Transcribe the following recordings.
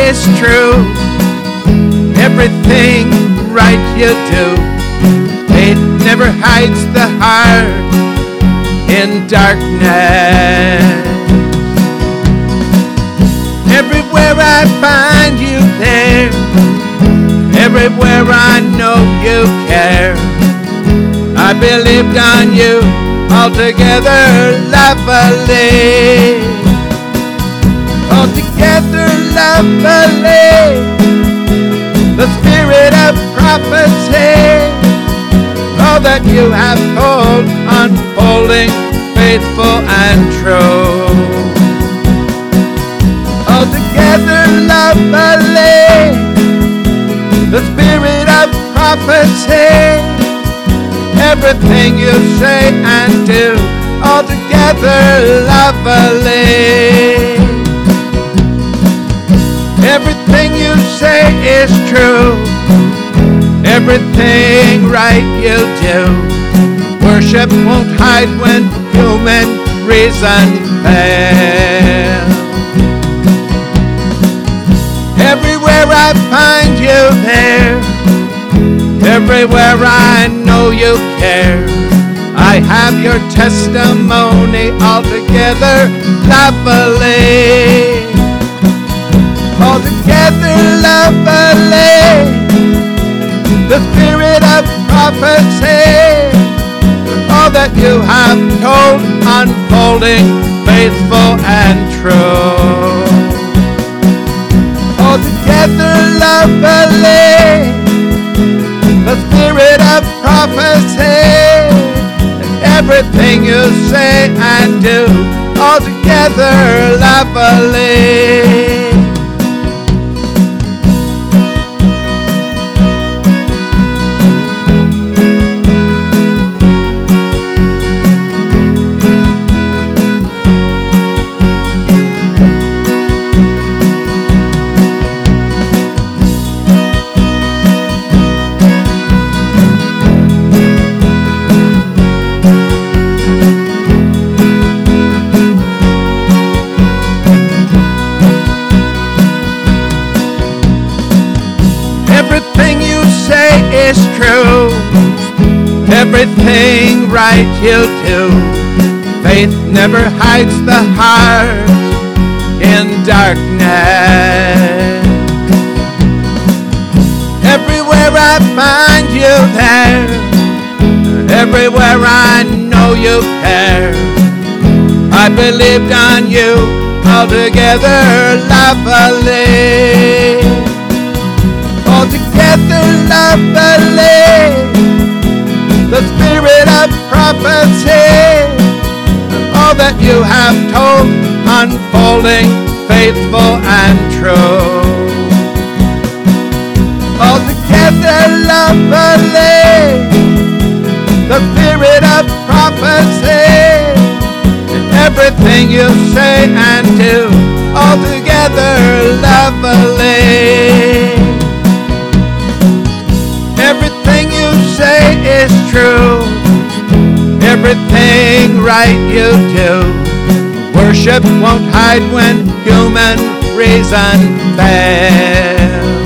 is true. Everything right you do. Faith never hides the heart in darkness. Everywhere I find you there. Everywhere I know you care. I believed on you altogether lovely. Altogether lovely. The spirit of prophecy. All that you have told, unfolding, faithful and true. Altogether lovely. The spirit of prophecy. Everything you say and do, altogether lovely. Everything you say is true. Everything right you do. Worship won't hide when human reason fails. Everywhere I find you there. Everywhere I know you care. I have your testimony altogether lovely. Altogether lovely. The spirit of prophecy. All that you have told, unfolding, faithful and true. Altogether lovely. The spirit of prophecy. Everything you say and do, altogether lovely. Everything you say is true. Everything right you do. Faith never hides the heart in darkness. Everywhere I find you there. Everywhere I know you care. I believed on you altogether lovely. Altogether lovely. The spirit of prophecy. All that you have told, unfolding, faithful and true. Altogether lovely. The spirit of prophecy. Everything you say and do, altogether lovely. Everything you say is true. Everything right you do. Worship won't hide when human reason fails.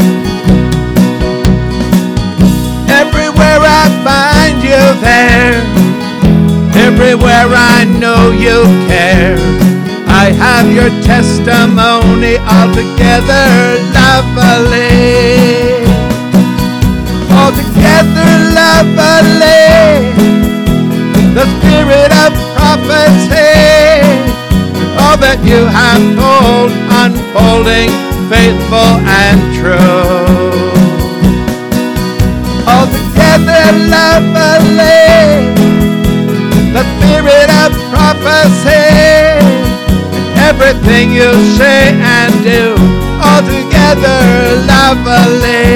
Everywhere I find you there. Everywhere I know you care. I have your testimony altogether lovely. Altogether lovely. The spirit of prophecy. All that you have told, unfolding, faithful and true. Altogether lovely. The spirit of prophecy. Everything you say and do, altogether lovely.